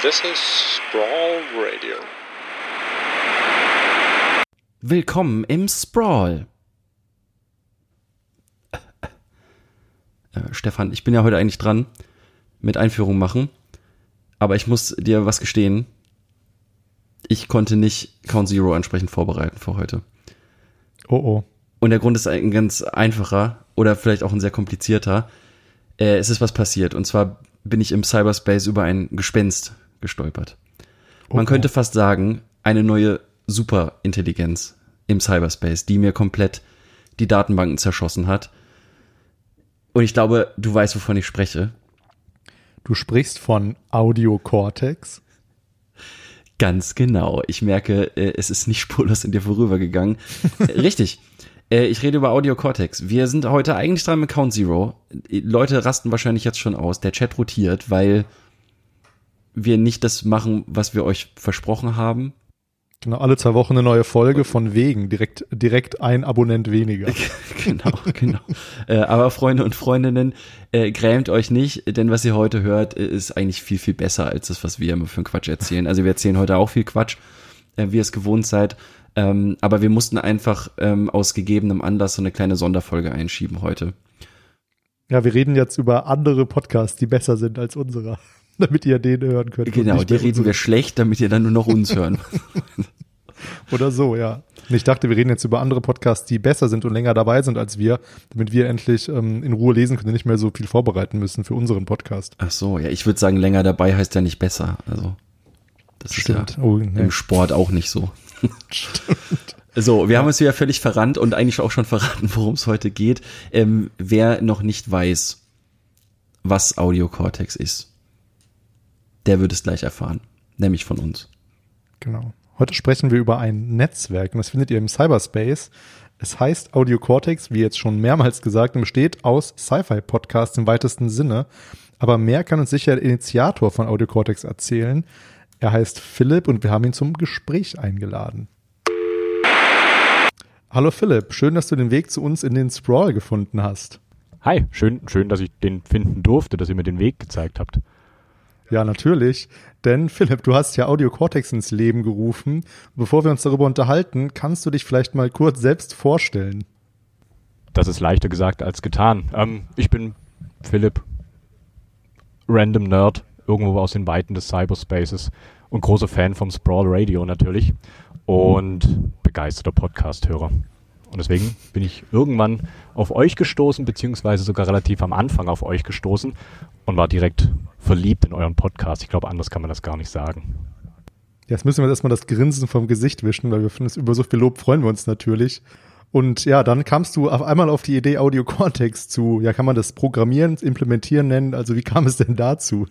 This is Sprawl Radio. Willkommen im Sprawl. Stefan, ich bin ja heute eigentlich dran mit Einführung machen, aber ich muss dir was gestehen. Ich konnte nicht Count Zero entsprechend vorbereiten für heute. Oh. Und der Grund ist ein ganz einfacher oder vielleicht auch ein sehr komplizierter. Es ist was passiert, und zwar bin ich im Cyberspace über ein Gespenst gestolpert. Man könnte fast sagen, eine neue Superintelligenz im Cyberspace, die mir komplett die Datenbanken zerschossen hat. Und ich glaube, du weißt, wovon ich spreche. Du sprichst von Audio Cortex? Ganz genau. Ich merke, es ist nicht spurlos an dir vorübergegangen. Richtig. Ich rede über Audio Cortex. Wir sind heute eigentlich dran mit Count Zero. Leute rasten wahrscheinlich jetzt schon aus. Der Chat rotiert, weil wir nicht das machen, was wir euch versprochen haben. Genau, alle 2 Wochen eine neue Folge von wegen. Direkt ein Abonnent weniger. Genau. Aber Freunde und Freundinnen, grämt euch nicht, denn was ihr heute hört, ist eigentlich viel, viel besser als das, was wir immer für einen Quatsch erzählen. Also wir erzählen heute auch viel Quatsch, wie ihr es gewohnt seid. Aber wir mussten einfach aus gegebenem Anlass so eine kleine Sonderfolge einschieben heute. Ja, wir reden jetzt über andere Podcasts, die besser sind als unserer, damit ihr den hören könnt. Genau, die reden wir schlecht, damit ihr dann nur noch uns hören. Oder so, ja. Und ich dachte, wir reden jetzt über andere Podcasts, die besser sind und länger dabei sind als wir, damit wir endlich in Ruhe lesen können und nicht mehr so viel vorbereiten müssen für unseren Podcast. Ach so, ja, ich würde sagen, länger dabei heißt ja nicht besser. Also das Stimmt. ist ja im Sport auch nicht so. Stimmt. So, wir haben uns wieder völlig verrannt und eigentlich auch schon verraten, worum es heute geht. Wer noch nicht weiß, was Audio Cortex ist, der wird es gleich erfahren, nämlich von uns. Genau. Heute sprechen wir über ein Netzwerk und das findet ihr im Cyberspace. Es heißt Audio Cortex, wie jetzt schon mehrmals gesagt, und besteht aus Sci-Fi-Podcasts im weitesten Sinne. Aber mehr kann uns sicher der Initiator von Audio Cortex erzählen. Er heißt Philipp und wir haben ihn zum Gespräch eingeladen. Hallo Philipp, schön, dass du den Weg zu uns in den Sprawl gefunden hast. Hi, schön, dass ich den finden durfte, dass ihr mir den Weg gezeigt habt. Ja, natürlich, denn Philipp, du hast ja Audio Cortex ins Leben gerufen. Bevor wir uns darüber unterhalten, kannst du dich vielleicht mal kurz selbst vorstellen? Das ist leichter gesagt als getan. Ich bin Philipp, Random Nerd, irgendwo aus den Weiten des Cyberspaces und großer Fan vom Sprawl Radio natürlich und begeisterter Podcast-Hörer. Und deswegen bin ich irgendwann auf euch gestoßen, beziehungsweise sogar relativ am Anfang auf euch gestoßen und war direkt verliebt in euren Podcast. Ich glaube, anders kann man das gar nicht sagen. Jetzt müssen wir erstmal das Grinsen vom Gesicht wischen, weil wir finden es über so viel Lob freuen wir uns natürlich. Und ja, dann kamst du auf einmal auf die Idee, Audio Cortex zu, ja, kann man das Programmieren, Implementieren nennen? Also wie kam es denn dazu?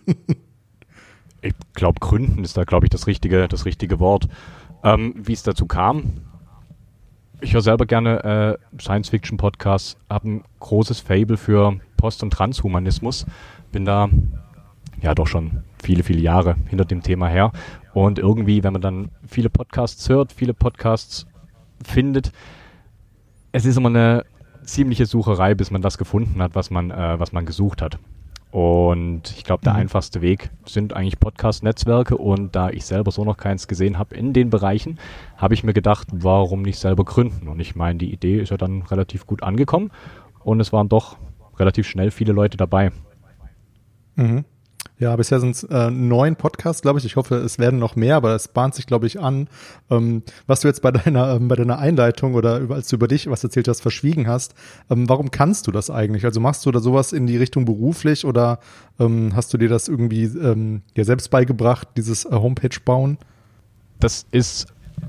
Ich glaube, gründen ist da, glaube ich, das richtige Wort. Wie es dazu kam? Ich höre selber gerne Science-Fiction-Podcasts, habe ein großes Faible für Post- und Transhumanismus, bin da ja doch schon viele, viele Jahre hinter dem Thema her. Und irgendwie, wenn man dann viele Podcasts hört, viele Podcasts findet, es ist immer eine ziemliche Sucherei, bis man das gefunden hat, was man gesucht hat. Und ich glaube, der einfachste Weg sind eigentlich Podcast-Netzwerke. Und da ich selber so noch keins gesehen habe in den Bereichen, habe ich mir gedacht, warum nicht selber gründen? Und ich meine, die Idee ist ja dann relativ gut angekommen. Und es waren doch relativ schnell viele Leute dabei. Mhm. Ja, bisher sind es 9 Podcasts, glaube ich. Ich hoffe, es werden noch mehr, aber es bahnt sich, glaube ich, an. Was du jetzt bei deiner Einleitung oder als du über dich was erzählt hast, verschwiegen hast, warum kannst du das eigentlich? Also machst du da sowas in die Richtung beruflich oder hast du dir das irgendwie ja selbst beigebracht, dieses Homepage bauen? Das ist,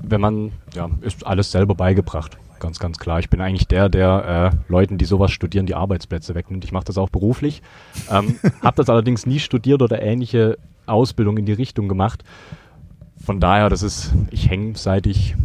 ist alles selber beigebracht. Ganz, ganz klar. Ich bin eigentlich der Leuten, die sowas studieren, die Arbeitsplätze wegnimmt. Ich mache das auch beruflich. Habe das allerdings nie studiert oder ähnliche Ausbildung in die Richtung gemacht. Von daher, ich hänge seit ich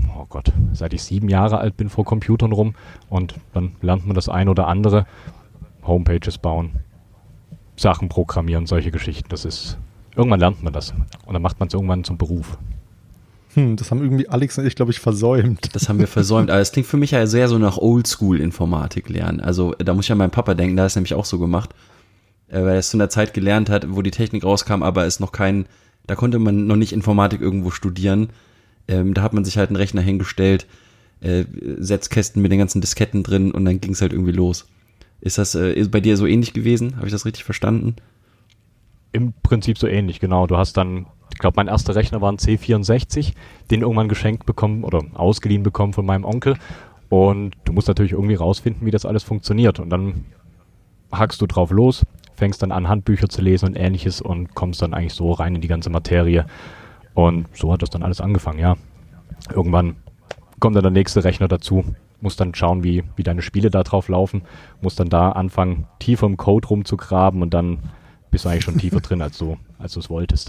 7 Jahre alt bin vor Computern rum und dann lernt man das ein oder andere. Homepages bauen, Sachen programmieren, solche Geschichten. Irgendwann lernt man das und dann macht man es irgendwann zum Beruf. Das haben irgendwie Alex und ich, glaube ich, versäumt. Das haben wir versäumt. Aber es klingt für mich ja sehr so nach Oldschool-Informatik lernen. Also da muss ich an meinen Papa denken, der ist nämlich auch so gemacht. Weil er es zu einer Zeit gelernt hat, wo die Technik rauskam, aber es noch kein Da konnte man noch nicht Informatik irgendwo studieren. Da hat man sich halt einen Rechner hingestellt, Setzkästen mit den ganzen Disketten drin und dann ging es halt irgendwie los. Ist das bei dir so ähnlich gewesen? Habe ich das richtig verstanden? Im Prinzip so ähnlich, genau. Du hast dann, ich glaube, mein erster Rechner war ein C64, den irgendwann geschenkt bekommen oder ausgeliehen bekommen von meinem Onkel. Und du musst natürlich irgendwie rausfinden, wie das alles funktioniert. Und dann hackst du drauf los, fängst dann an, Handbücher zu lesen und Ähnliches und kommst dann eigentlich so rein in die ganze Materie. Und so hat das dann alles angefangen, ja. Irgendwann kommt dann der nächste Rechner dazu, musst dann schauen, wie deine Spiele da drauf laufen, musst dann da anfangen, tiefer im Code rumzugraben und dann bist du eigentlich schon tiefer drin, als du es wolltest.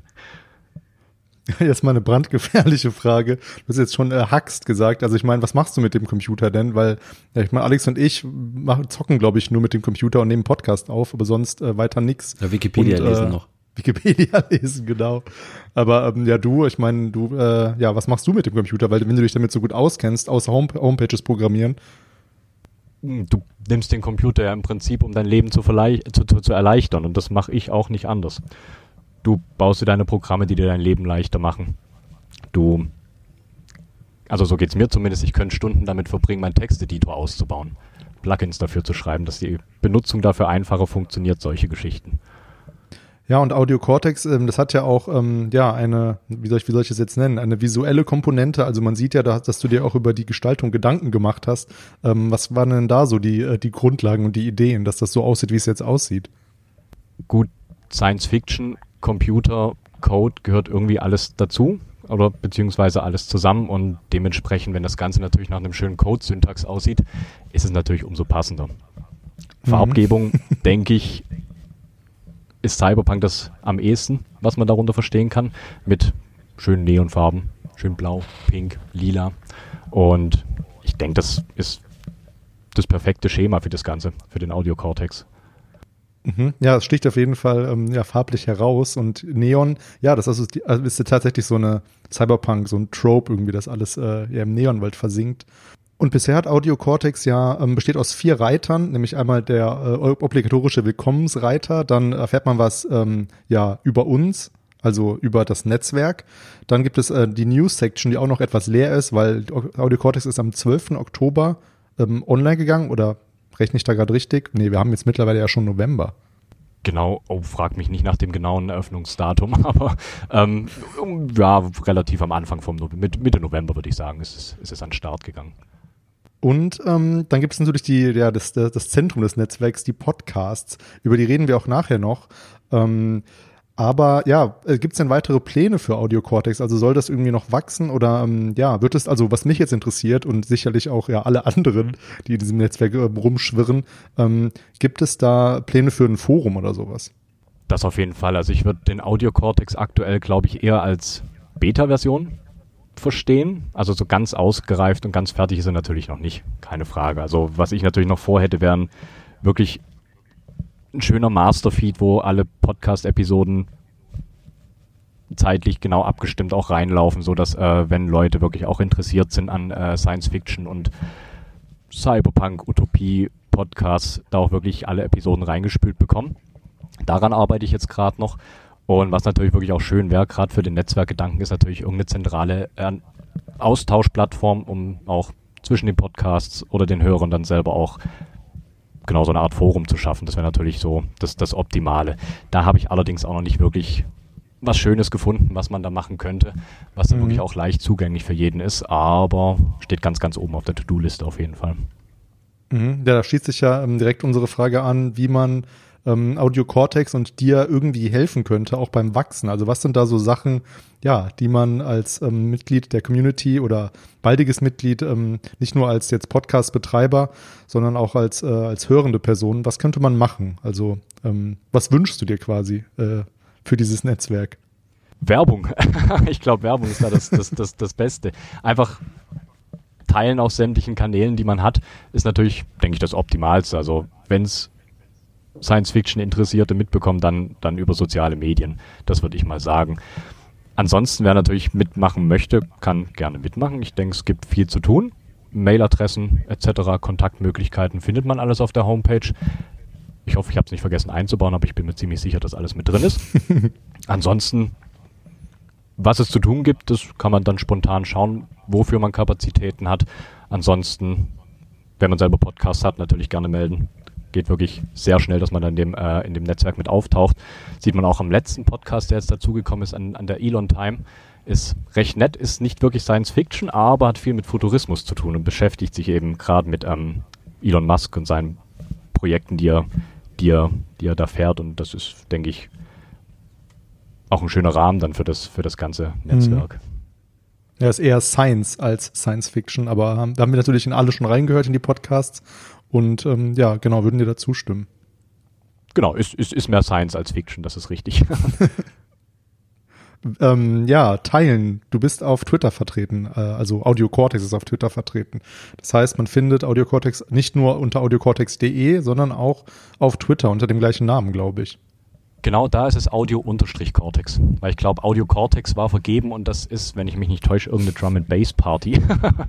Jetzt mal eine brandgefährliche Frage. Du hast jetzt schon hackst gesagt. Also ich meine, was machst du mit dem Computer denn? Weil, ja, ich meine, Alex und ich zocken, glaube ich, nur mit dem Computer und nehmen Podcast auf, aber sonst weiter nix. Ja, Wikipedia lesen noch. Wikipedia lesen, genau. Aber ich meine, was machst du mit dem Computer? Weil wenn du dich damit so gut auskennst, außer Homepages programmieren. Du nimmst den Computer ja im Prinzip, um dein Leben zu erleichtern und das mache ich auch nicht anders. Du baust dir deine Programme, die dir dein Leben leichter machen. Also so geht's mir zumindest, ich könnte Stunden damit verbringen, meinen Texteditor auszubauen, Plugins dafür zu schreiben, dass die Benutzung dafür einfacher funktioniert, solche Geschichten. Ja, und Audio Cortex, das hat ja auch eine, wie soll ich es jetzt nennen, eine visuelle Komponente. Also man sieht ja, dass du dir auch über die Gestaltung Gedanken gemacht hast. Was waren denn da so die Grundlagen und die Ideen, dass das so aussieht, wie es jetzt aussieht? Gut, Science Fiction, Computer, Code gehört irgendwie alles dazu oder beziehungsweise alles zusammen und dementsprechend, wenn das Ganze natürlich nach einem schönen Code-Syntax aussieht, ist es natürlich umso passender. Farbgebung, denke ich, ist Cyberpunk das am ehesten, was man darunter verstehen kann, mit schönen Neonfarben, schön blau, pink, lila und ich denke, das ist das perfekte Schema für das Ganze, für den Audio Cortex. Ja, es sticht auf jeden Fall farblich heraus und Neon, ja, das ist ja tatsächlich so eine Cyberpunk, so ein Trope irgendwie, das alles im Neonwald versinkt. Und bisher hat Audio Cortex besteht aus 4 Reitern, nämlich einmal der obligatorische Willkommensreiter, dann erfährt man was über uns, also über das Netzwerk. Dann gibt es die News-Section, die auch noch etwas leer ist, weil Audio Cortex ist am 12. Oktober online gegangen, oder rechne ich da gerade richtig? Nee, wir haben jetzt mittlerweile ja schon November. Genau, frag mich nicht nach dem genauen Eröffnungsdatum, aber relativ am Anfang Mitte November würde ich sagen, ist es an den Start gegangen. Und dann gibt es natürlich das Zentrum des Netzwerks, die Podcasts. Über die reden wir auch nachher noch. Aber gibt es denn weitere Pläne für Audio Cortex? Also soll das irgendwie noch wachsen oder wird es, also was mich jetzt interessiert und sicherlich auch alle anderen, die in diesem Netzwerk rumschwirren, gibt es da Pläne für ein Forum oder sowas? Das auf jeden Fall. Also ich würde den Audio Cortex aktuell, glaube ich, eher als Beta-Version verstehen. Also so ganz ausgereift und ganz fertig ist er natürlich noch nicht, keine Frage. Also was ich natürlich noch vorhätte, wären wirklich ein schöner Masterfeed, wo alle Podcast-Episoden zeitlich genau abgestimmt auch reinlaufen, sodass, wenn Leute wirklich auch interessiert sind an Science-Fiction und Cyberpunk, Utopie, Podcasts, da auch wirklich alle Episoden reingespült bekommen. Daran arbeite ich jetzt gerade noch. Und was natürlich wirklich auch schön wäre, gerade für den Netzwerkgedanken, ist natürlich irgendeine zentrale Austauschplattform, um auch zwischen den Podcasts oder den Hörern dann selber auch genau so eine Art Forum zu schaffen. Das wäre natürlich so das Optimale. Da habe ich allerdings auch noch nicht wirklich was Schönes gefunden, was man da machen könnte, was dann wirklich auch leicht zugänglich für jeden ist, aber steht ganz, ganz oben auf der To-Do-Liste auf jeden Fall. Ja, da schließt sich ja direkt unsere Frage an, wie man Audio Cortex und dir irgendwie helfen könnte, auch beim Wachsen. Also was sind da so Sachen, die man als Mitglied der Community oder baldiges Mitglied, nicht nur als jetzt Podcast-Betreiber, sondern auch als hörende Person, was könnte man machen? Also was wünschst du dir quasi für dieses Netzwerk? Werbung. Ich glaube, Werbung ist da das Beste. Einfach teilen auf sämtlichen Kanälen, die man hat, ist natürlich, denke ich, das Optimalste. Also wenn es Science-Fiction-Interessierte mitbekommen, dann über soziale Medien. Das würde ich mal sagen. Ansonsten, wer natürlich mitmachen möchte, kann gerne mitmachen. Ich denke, es gibt viel zu tun. Mailadressen etc., Kontaktmöglichkeiten findet man alles auf der Homepage. Ich hoffe, ich habe es nicht vergessen einzubauen, aber ich bin mir ziemlich sicher, dass alles mit drin ist. Ansonsten was es zu tun gibt, das kann man dann spontan schauen, wofür man Kapazitäten hat. Ansonsten, wenn man selber Podcasts hat, natürlich gerne melden. Geht wirklich sehr schnell, dass man dann in dem Netzwerk mit auftaucht. Sieht man auch am letzten Podcast, der jetzt dazugekommen ist, an der Elon Time. Ist recht nett, ist nicht wirklich Science Fiction, aber hat viel mit Futurismus zu tun und beschäftigt sich eben gerade mit Elon Musk und seinen Projekten, die er da fährt. Und das ist, denke ich, auch ein schöner Rahmen dann für das ganze Netzwerk. Ja, ist eher Science als Science Fiction, aber da haben wir natürlich in alle schon reingehört in die Podcasts und ja, genau, würden dir da zustimmen. Genau, ist mehr Science als Fiction, das ist richtig. Ja, teilen. Du bist auf Twitter vertreten, also Audio Cortex ist auf Twitter vertreten. Das heißt, man findet Audio Cortex nicht nur unter audiocortex.de, sondern auch auf Twitter unter dem gleichen Namen, glaube ich. Genau, da ist es Audio-Cortex, weil ich glaube, Audio Cortex war vergeben und das ist, wenn ich mich nicht täusche, irgendeine Drum-and-Bass-Party.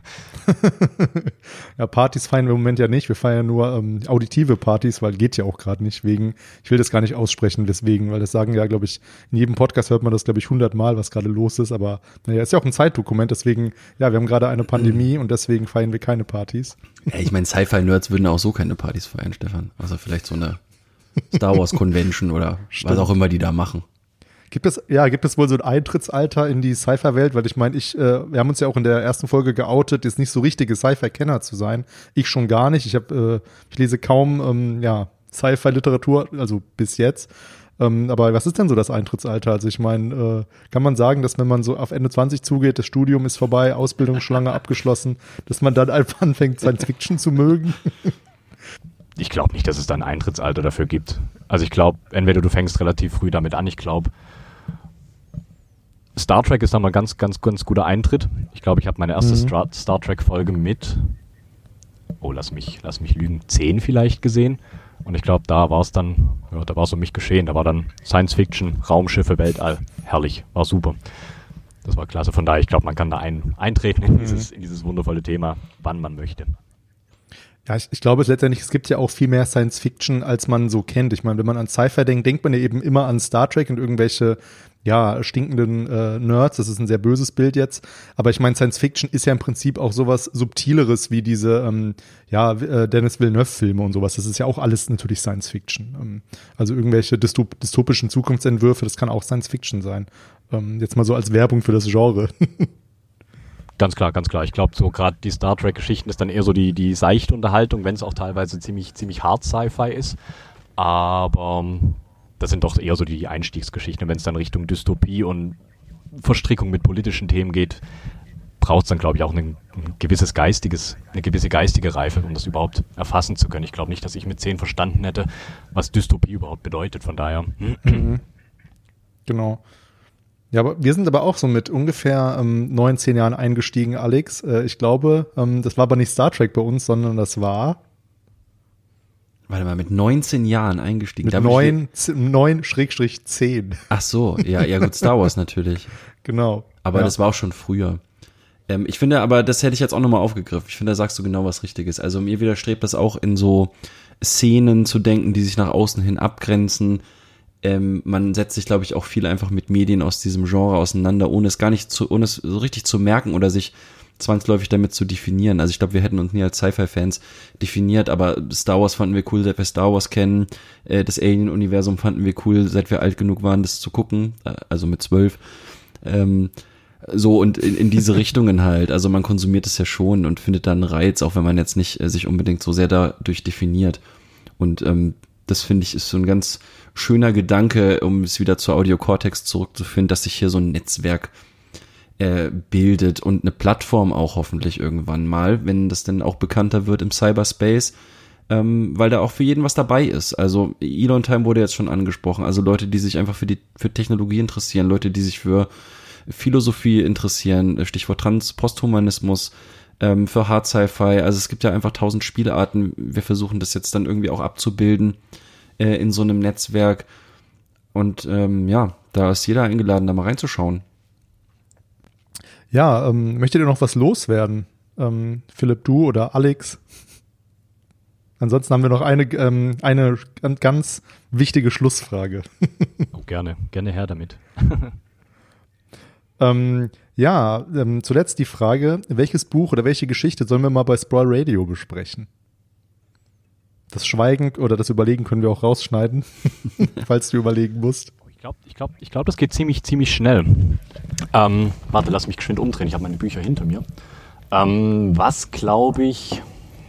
Ja, Partys feiern wir im Moment ja nicht, wir feiern nur auditive Partys, weil geht ja auch gerade nicht, wegen, ich will das gar nicht aussprechen, deswegen, weil das sagen ja, glaube ich, in jedem Podcast hört man das, glaube ich, 100 Mal, was gerade los ist, aber naja, ist ja auch ein Zeitdokument, deswegen, ja, wir haben gerade eine Pandemie und deswegen feiern wir keine Partys. Ja, ich meine, Sci-Fi-Nerds würden auch so keine Partys feiern, Stefan, also vielleicht so eine Star Wars Convention oder was auch immer die da machen. Gibt es wohl so ein Eintrittsalter in die Sci-Fi-Welt? Weil ich meine, wir haben uns ja auch in der ersten Folge geoutet, jetzt nicht so richtige Sci-Fi-Kenner zu sein. Ich schon gar nicht. Ich lese kaum Sci-Fi-Literatur, also bis jetzt. Aber was ist denn so das Eintrittsalter? Also ich meine, kann man sagen, dass wenn man so auf Ende 20 zugeht, das Studium ist vorbei, Ausbildungsschlange abgeschlossen, dass man dann einfach anfängt, Science-Fiction zu mögen? Ich glaube nicht, dass es da ein Eintrittsalter dafür gibt. Also ich glaube, entweder du fängst relativ früh damit an. Ich glaube, Star Trek ist dann mal ganz guter Eintritt. Ich glaube, ich habe meine erste Star Trek-Folge mit, lass mich lügen, 10 vielleicht gesehen. Und ich glaube, da war es dann, ja, da war es um mich geschehen. Da war dann Science Fiction, Raumschiffe, Weltall. Herrlich, war super. Das war klasse. Von daher, ich glaube, man kann da eintreten in dieses wundervolle Thema, wann man möchte. Ja, ich glaube letztendlich, es gibt ja auch viel mehr Science-Fiction, als man so kennt. Ich meine, wenn man an Sci-Fi denkt, denkt man ja eben immer an Star Trek und irgendwelche, ja, stinkenden Nerds. Das ist ein sehr böses Bild jetzt. Aber ich meine, Science-Fiction ist ja im Prinzip auch sowas Subtileres wie diese, Denis Villeneuve-Filme und sowas. Das ist ja auch alles natürlich Science-Fiction. Also irgendwelche dystopischen Zukunftsentwürfe, das kann auch Science-Fiction sein. Jetzt mal so als Werbung für das Genre. Ganz klar. Ich glaube, so gerade die Star Trek-Geschichten ist dann eher so die seichte Unterhaltung, wenn es auch teilweise ziemlich hart Sci-Fi ist. Aber das sind doch eher so die Einstiegsgeschichten. Wenn es dann Richtung Dystopie und Verstrickung mit politischen Themen geht, braucht es dann, glaube ich, auch eine gewisse geistige Reife, um das überhaupt erfassen zu können. Ich glaube nicht, dass ich mit 10 verstanden hätte, was Dystopie überhaupt bedeutet. Von daher. Genau. Ja, aber wir sind aber auch so mit ungefähr 9-10 Jahren eingestiegen, Alex. Ich glaube, das war aber nicht Star Trek bei uns, sondern das war... Warte mal, mit 19 Jahren eingestiegen. Mit 9/10. Ach so, ja gut, Star Wars natürlich. Genau. Aber das war auch schon früher. Ich finde aber, das hätte ich jetzt auch nochmal aufgegriffen. Ich finde, da sagst du genau was Richtiges. Also mir widerstrebt das auch in so Szenen zu denken, die sich nach außen hin abgrenzen. Man setzt sich, glaube ich, auch viel einfach mit Medien aus diesem Genre auseinander, ohne es so richtig zu merken oder sich zwangsläufig damit zu definieren. Also ich glaube, wir hätten uns nie als Sci-Fi-Fans definiert, aber Star Wars fanden wir cool, seit wir Star Wars kennen. Das Alien-Universum fanden wir cool, seit wir alt genug waren, das zu gucken, also mit 12. So und in diese Richtungen halt. Also man konsumiert es ja schon und findet da einen Reiz, auch wenn man jetzt nicht sich unbedingt so sehr dadurch definiert. Und das finde ich ist so ein ganz schöner Gedanke, um es wieder zu Audio Cortex zurückzuführen, dass sich hier so ein Netzwerk bildet und eine Plattform auch hoffentlich irgendwann mal, wenn das dann auch bekannter wird im Cyberspace, weil da auch für jeden was dabei ist. Also Elon Time wurde jetzt schon angesprochen, also Leute, die sich einfach für Technologie interessieren, Leute, die sich für Philosophie interessieren, Stichwort Posthumanismus, für Hard Sci-Fi, also es gibt ja einfach 1000 Spielarten, wir versuchen das jetzt dann irgendwie auch abzubilden in so einem Netzwerk und da ist jeder eingeladen, da mal reinzuschauen. Ja, möchtet ihr noch was loswerden? Philipp, du oder Alex? Ansonsten haben wir noch eine ganz wichtige Schlussfrage. Oh, gerne her damit. Zuletzt die Frage, welches Buch oder welche Geschichte sollen wir mal bei Sprawl Radio besprechen? Das Schweigen oder das Überlegen können wir auch rausschneiden, falls du überlegen musst. Ich glaube, das geht ziemlich schnell. Warte, lass mich geschwind umdrehen. Ich habe meine Bücher hinter mir. Was glaube ich?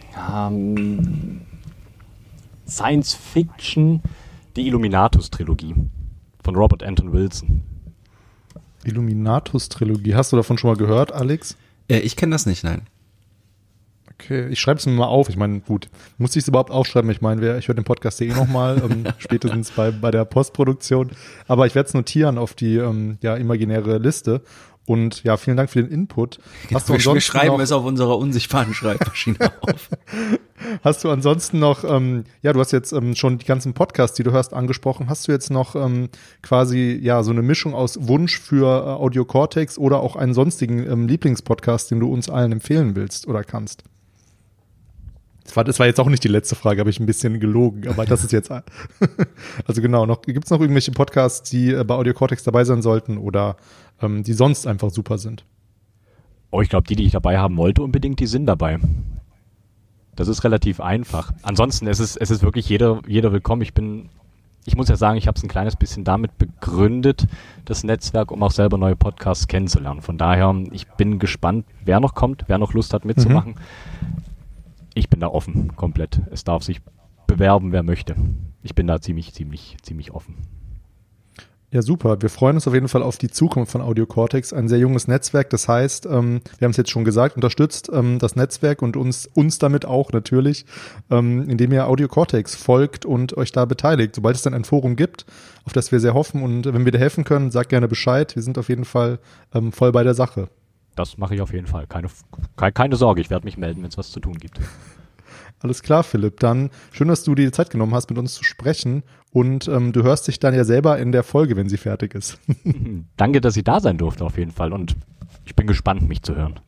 Science Fiction, die Illuminatus-Trilogie von Robert Anton Wilson. Illuminatus-Trilogie. Hast du davon schon mal gehört, Alex? Ich kenne das nicht, nein. Okay, ich schreibe es mir mal auf. Ich meine, gut, muss ich es überhaupt aufschreiben? Ich meine, ich höre den Podcast ja nochmal, spätestens bei der Postproduktion. Aber ich werde es notieren auf die imaginäre Liste. Und ja, vielen Dank für den Input. Wir schreiben es auf unserer unsichtbaren Schreibmaschine auf. Hast du ansonsten noch, du hast jetzt schon die ganzen Podcasts, die du hörst, angesprochen. Hast du jetzt noch quasi so eine Mischung aus Wunsch für Audio Cortex oder auch einen sonstigen Lieblingspodcast, den du uns allen empfehlen willst oder kannst? Das war jetzt auch nicht die letzte Frage, habe ich ein bisschen gelogen, aber das ist jetzt, also genau, gibt es noch irgendwelche Podcasts, die bei Audio Cortex dabei sein sollten oder die sonst einfach super sind? Oh, ich glaube, die ich dabei haben wollte unbedingt, die sind dabei. Das ist relativ einfach. Ansonsten, es ist wirklich jeder willkommen. Ich muss ja sagen, ich habe es ein kleines bisschen damit begründet, das Netzwerk, um auch selber neue Podcasts kennenzulernen. Von daher, ich bin gespannt, wer noch kommt, wer noch Lust hat mitzumachen. Ich bin da offen, komplett. Es darf sich bewerben, wer möchte. Ich bin da ziemlich offen. Ja, super. Wir freuen uns auf jeden Fall auf die Zukunft von Audio Cortex. Ein sehr junges Netzwerk. Das heißt, wir haben es jetzt schon gesagt, unterstützt das Netzwerk und uns damit auch natürlich, indem ihr Audio Cortex folgt und euch da beteiligt. Sobald es dann ein Forum gibt, auf das wir sehr hoffen und wenn wir dir helfen können, sagt gerne Bescheid. Wir sind auf jeden Fall voll bei der Sache. Das mache ich auf jeden Fall. Keine Sorge, ich werde mich melden, wenn es was zu tun gibt. Alles klar, Philipp. Dann schön, dass du dir die Zeit genommen hast, mit uns zu sprechen. Und du hörst dich dann ja selber in der Folge, wenn sie fertig ist. Danke, dass ich da sein durfte auf jeden Fall. Und ich bin gespannt, mich zu hören.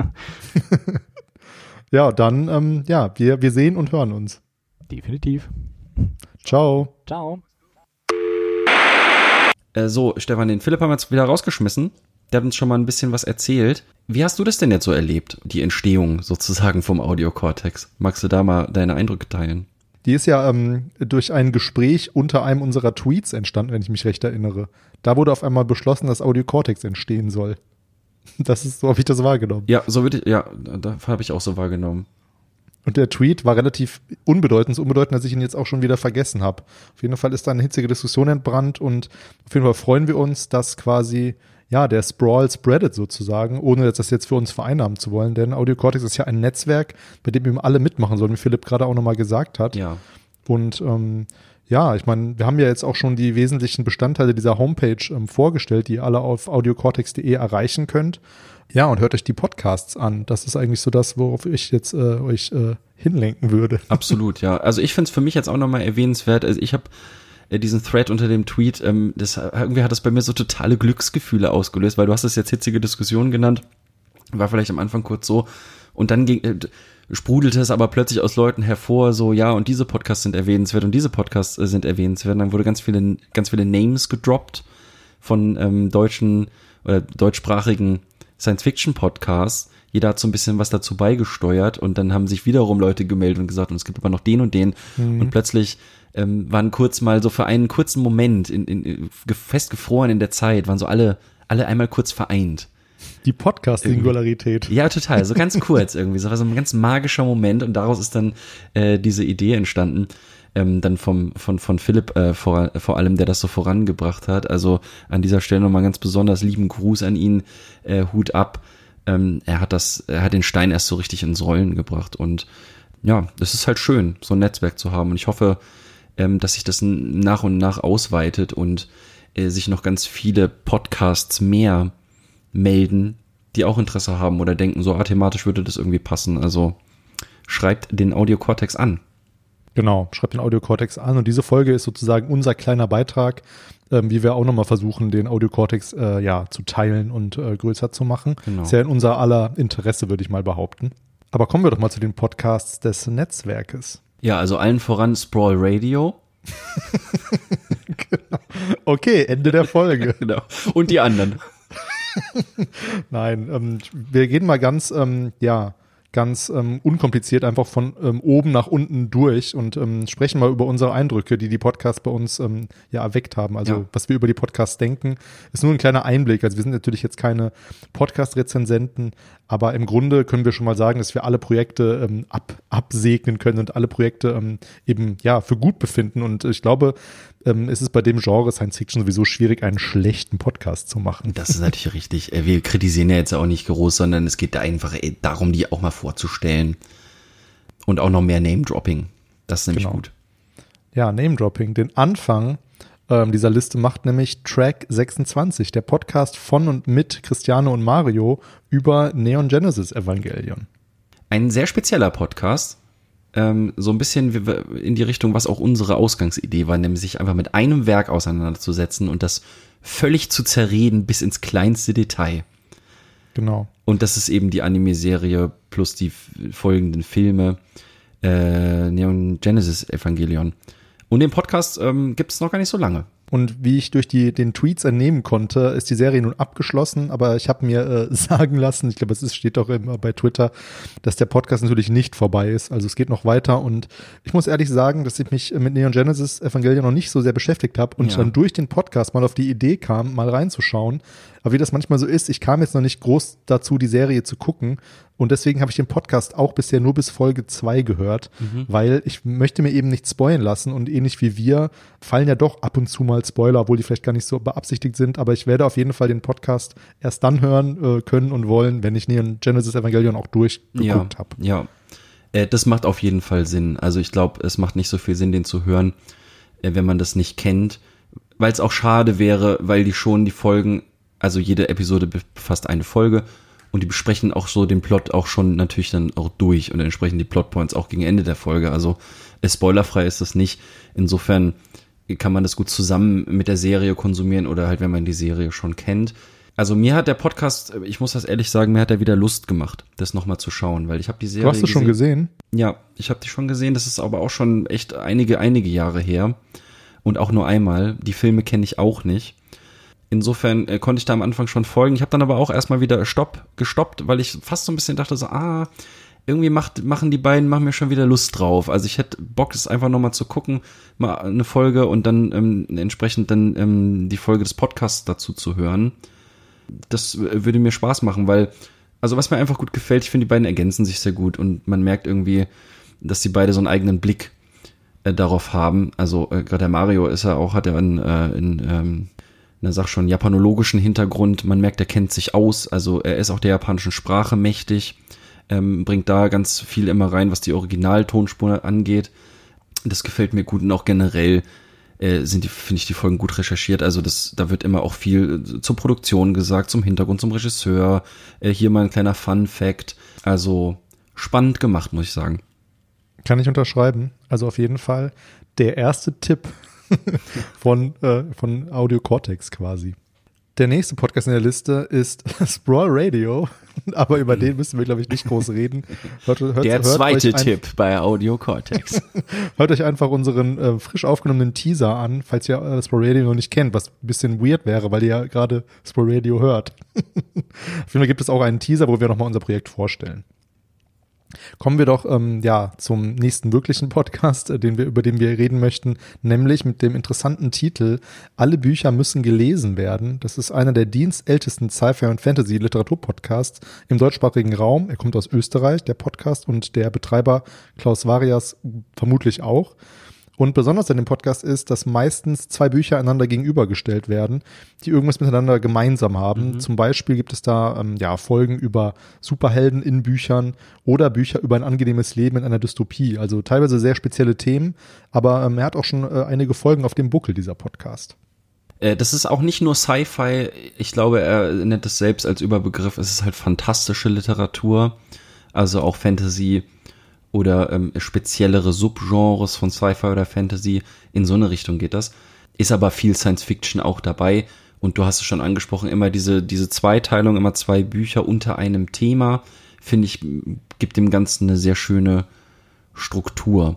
Ja, dann, wir sehen und hören uns. Definitiv. Ciao. Ciao. So, Stefan, den Philipp haben wir jetzt wieder rausgeschmissen. Der hat uns schon mal ein bisschen was erzählt. Wie hast du das denn jetzt so erlebt, die Entstehung sozusagen vom Audio Cortex? Magst du da mal deine Eindrücke teilen? Die ist ja durch ein Gespräch unter einem unserer Tweets entstanden, wenn ich mich recht erinnere. Da wurde auf einmal beschlossen, dass Audio Cortex entstehen soll. Das ist, so habe ich das wahrgenommen. Ja, da habe ich auch so wahrgenommen. Und der Tweet war relativ unbedeutend, so unbedeutend, dass ich ihn jetzt auch schon wieder vergessen habe. Auf jeden Fall ist da eine hitzige Diskussion entbrannt und auf jeden Fall freuen wir uns, dass quasi der Sprawl spreadet sozusagen, ohne das jetzt für uns vereinnahmen zu wollen, denn Audio Cortex ist ja ein Netzwerk, bei dem eben alle mitmachen sollen, wie Philipp gerade auch nochmal gesagt hat. Ja. Und ich meine, wir haben ja jetzt auch schon die wesentlichen Bestandteile dieser Homepage vorgestellt, die ihr alle auf audiocortex.de erreichen könnt. Ja, und hört euch die Podcasts an. Das ist eigentlich so das, worauf ich jetzt euch hinlenken würde. Absolut, ja. Also ich finde es für mich jetzt auch nochmal erwähnenswert. Also ich habe diesen Thread unter dem Tweet, irgendwie hat das bei mir so totale Glücksgefühle ausgelöst, weil du hast es jetzt hitzige Diskussion genannt, war vielleicht am Anfang kurz so und dann sprudelte es aber plötzlich aus Leuten hervor, so und diese Podcasts sind erwähnenswert und diese Podcasts sind erwähnenswert und dann wurde ganz viele Names gedroppt von deutschen oder deutschsprachigen Science-Fiction-Podcasts. Jeder hat so ein bisschen was dazu beigesteuert und dann haben sich wiederum Leute gemeldet und gesagt, und es gibt aber noch den und den und plötzlich waren kurz mal so für einen kurzen Moment festgefroren in der Zeit, waren so alle einmal kurz vereint. Die Podcast-Singularität. Ja, total, so ganz kurz irgendwie. So war so ein ganz magischer Moment und daraus ist dann diese Idee entstanden, dann von Philipp vor allem, der das so vorangebracht hat. Also an dieser Stelle nochmal ganz besonders lieben Gruß an ihn, Hut ab. Er hat den Stein erst so richtig ins Rollen gebracht und ja, es ist halt schön, so ein Netzwerk zu haben und ich hoffe, dass sich das nach und nach ausweitet und sich noch ganz viele Podcasts mehr melden, die auch Interesse haben oder denken, so thematisch würde das irgendwie passen. Also schreibt den Audio Cortex an. Genau, schreibt den Audio Cortex an und diese Folge ist sozusagen unser kleiner Beitrag, wie wir auch nochmal versuchen, den Audio Cortex zu teilen und größer zu machen. Genau. Ist ja in unser aller Interesse, würde ich mal behaupten. Aber kommen wir doch mal zu den Podcasts des Netzwerkes. Ja, also allen voran Sprawl Radio. Genau. Okay, Ende der Folge. Genau. Und die anderen. Nein, wir gehen mal ganz unkompliziert einfach von oben nach unten durch und sprechen mal über unsere Eindrücke, die Podcasts bei uns erweckt haben. Also was wir über die Podcasts denken, ist nur ein kleiner Einblick. Also wir sind natürlich jetzt keine Podcast-Rezensenten, aber im Grunde können wir schon mal sagen, dass wir alle Projekte absegnen können und alle Projekte für gut befinden. Und ich glaube, es ist bei dem Genre Science Fiction sowieso schwierig, einen schlechten Podcast zu machen. Das ist natürlich richtig. Wir kritisieren ja jetzt auch nicht groß, sondern es geht da einfach darum, die auch mal vorzustellen. Und auch noch mehr Name-Dropping. Das ist nämlich gut. Ja, Name-Dropping. Den Anfang dieser Liste macht nämlich Track 26, der Podcast von und mit Cristiano und Mario über Neon Genesis Evangelion. Ein sehr spezieller Podcast. So ein bisschen in die Richtung, was auch unsere Ausgangsidee war, nämlich sich einfach mit einem Werk auseinanderzusetzen und das völlig zu zerreden bis ins kleinste Detail. Genau. Und das ist eben die Anime-Serie plus die folgenden Filme Neon Genesis Evangelion. Und den Podcast gibt es noch gar nicht so lange. Und wie ich durch den Tweets entnehmen konnte, ist die Serie nun abgeschlossen, aber ich habe mir sagen lassen, ich glaube, steht doch immer bei Twitter, dass der Podcast natürlich nicht vorbei ist. Also es geht noch weiter und ich muss ehrlich sagen, dass ich mich mit Neon Genesis Evangelion noch nicht so sehr beschäftigt habe und dann durch den Podcast mal auf die Idee kam, mal reinzuschauen. Aber wie das manchmal so ist, ich kam jetzt noch nicht groß dazu, die Serie zu gucken. Und deswegen habe ich den Podcast auch bisher nur bis Folge 2 gehört, weil ich möchte mir eben nicht spoilern lassen und ähnlich wie wir fallen ja doch ab und zu mal Spoiler, obwohl die vielleicht gar nicht so beabsichtigt sind, aber ich werde auf jeden Fall den Podcast erst dann hören können und wollen, wenn ich Neon Genesis Evangelion auch durchgeguckt habe. Ja, das macht auf jeden Fall Sinn. Also ich glaube, es macht nicht so viel Sinn, den zu hören, wenn man das nicht kennt, weil es auch schade wäre, weil die Folgen, also jede Episode befasst eine Folge, und die besprechen auch so den Plot auch schon natürlich dann auch durch und entsprechend die Plotpoints auch gegen Ende der Folge. Also spoilerfrei ist das nicht. Insofern kann man das gut zusammen mit der Serie konsumieren oder halt, wenn man die Serie schon kennt. Also mir hat der Podcast, ich muss das ehrlich sagen, mir hat er wieder Lust gemacht, das nochmal zu schauen, weil ich habe die Serie Du hast es schon gesehen? Ja, ich habe die schon gesehen. Das ist aber auch schon echt einige Jahre her und auch nur einmal. Die Filme kenne ich auch nicht. Insofern konnte ich da am Anfang schon folgen. Ich habe dann aber auch erstmal wieder gestoppt, weil ich fast so ein bisschen dachte so, irgendwie machen die beiden mir schon wieder Lust drauf. Also ich hätte Bock, es einfach nochmal zu gucken, mal eine Folge und dann entsprechend dann die Folge des Podcasts dazu zu hören. Das würde mir Spaß machen, weil, also was mir einfach gut gefällt, ich finde, die beiden ergänzen sich sehr gut und man merkt irgendwie, dass die beide so einen eigenen Blick darauf haben. Also gerade der Mario hat er schon japanologischen Hintergrund. Man merkt, er kennt sich aus. Also er ist auch der japanischen Sprache mächtig. Bringt da ganz viel immer rein, was die Originaltonspur angeht. Das gefällt mir gut und auch generell finde ich die Folgen gut recherchiert. Also da wird immer auch viel zur Produktion gesagt, zum Hintergrund, zum Regisseur. Hier mal ein kleiner Fun-Fact. Also spannend gemacht, muss ich sagen. Kann ich unterschreiben. Also auf jeden Fall der erste Tipp von Audio Cortex quasi. Der nächste Podcast in der Liste ist Sprawl Radio, aber über den müssen wir, glaube ich, nicht groß reden. Der zweite Tipp bei Audio Cortex. Hört euch einfach unseren frisch aufgenommenen Teaser an, falls ihr Sprawl Radio noch nicht kennt, was ein bisschen weird wäre, weil ihr ja gerade Sprawl Radio hört. Auf jeden Fall gibt es auch einen Teaser, wo wir nochmal unser Projekt vorstellen. Kommen wir doch zum nächsten wirklichen Podcast, über den wir reden möchten, nämlich mit dem interessanten Titel Alle Bücher müssen gelesen werden. Das ist einer der dienstältesten Sci-Fi- und Fantasy-Literatur-Podcasts im deutschsprachigen Raum. Er kommt aus Österreich, der Podcast, und der Betreiber Klaus Varias vermutlich auch. Und besonders an dem Podcast ist, dass meistens 2 Bücher einander gegenübergestellt werden, die irgendwas miteinander gemeinsam haben. Zum Beispiel gibt es da Folgen über Superhelden in Büchern oder Bücher über ein angenehmes Leben in einer Dystopie. Also teilweise sehr spezielle Themen, aber er hat auch schon einige Folgen auf dem Buckel, dieser Podcast. Das ist auch nicht nur Sci-Fi. Ich glaube, er nennt es selbst als Überbegriff. Es ist halt fantastische Literatur, also auch Fantasy oder speziellere Subgenres von Sci-Fi oder Fantasy. In so eine Richtung geht das. Ist aber viel Science-Fiction auch dabei. Und du hast es schon angesprochen, immer diese Zweiteilung, immer 2 Bücher unter einem Thema, finde ich, gibt dem Ganzen eine sehr schöne Struktur.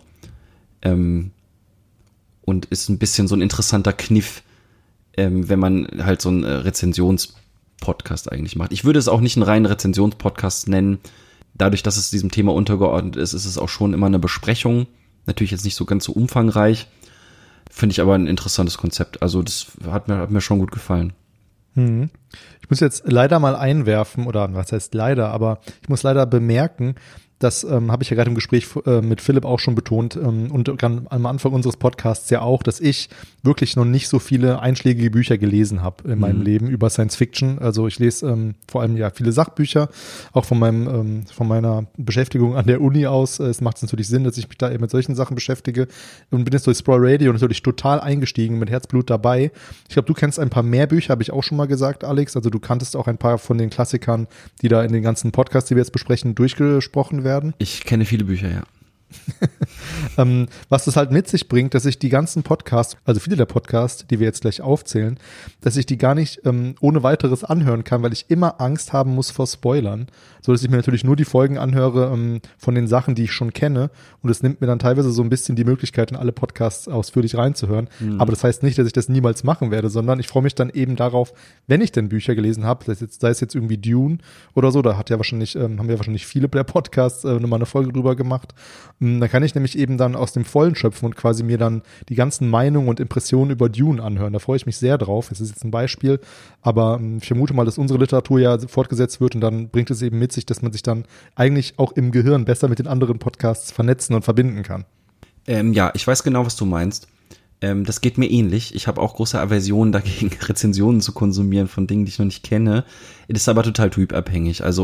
Und ist ein bisschen so ein interessanter Kniff, wenn man halt so einen Rezensionspodcast Podcast eigentlich macht. Ich würde es auch nicht einen reinen Rezensionspodcast nennen. Dadurch, dass es diesem Thema untergeordnet ist, ist es auch schon immer eine Besprechung. Natürlich jetzt nicht so ganz so umfangreich. Finde ich aber ein interessantes Konzept. Also das hat mir schon gut gefallen. Ich muss jetzt leider mal einwerfen, oder was heißt leider, aber ich muss leider bemerken, das habe ich ja gerade im Gespräch mit Philipp auch schon betont und am Anfang unseres Podcasts ja auch, dass ich wirklich noch nicht so viele einschlägige Bücher gelesen habe in meinem Leben über Science Fiction. Also ich lese vor allem ja viele Sachbücher, auch von meiner Beschäftigung an der Uni aus. Es macht natürlich Sinn, dass ich mich da eben mit solchen Sachen beschäftige und bin jetzt durch Sprawl Radio natürlich total eingestiegen, mit Herzblut dabei. Ich glaube, du kennst ein paar mehr Bücher, habe ich auch schon mal gesagt, Alex. Also du kanntest auch ein paar von den Klassikern, die da in den ganzen Podcasts, die wir jetzt besprechen, durchgesprochen werden. Ich kenne viele Bücher, ja. Was das halt mit sich bringt, dass ich die ganzen Podcasts, also viele der Podcasts, die wir jetzt gleich aufzählen, dass ich die gar nicht ohne weiteres anhören kann, weil ich immer Angst haben muss vor Spoilern, so dass ich mir natürlich nur die Folgen anhöre von den Sachen, die ich schon kenne, und es nimmt mir dann teilweise so ein bisschen die Möglichkeit, in alle Podcasts ausführlich reinzuhören, aber das heißt nicht, dass ich das niemals machen werde, sondern ich freue mich dann eben darauf, wenn ich denn Bücher gelesen habe, sei es jetzt irgendwie Dune oder so, da haben ja wahrscheinlich viele der Podcasts nochmal eine Folge drüber gemacht. Da kann ich nämlich eben dann aus dem Vollen schöpfen und quasi mir dann die ganzen Meinungen und Impressionen über Dune anhören. Da freue ich mich sehr drauf. Das ist jetzt ein Beispiel, aber ich vermute mal, dass unsere Literatur ja fortgesetzt wird und dann bringt es eben mit sich, dass man sich dann eigentlich auch im Gehirn besser mit den anderen Podcasts vernetzen und verbinden kann. Ja, ich weiß genau, was du meinst. Das geht mir ähnlich. Ich habe auch große Aversionen dagegen, Rezensionen zu konsumieren von Dingen, die ich noch nicht kenne. Das ist aber total typabhängig. Also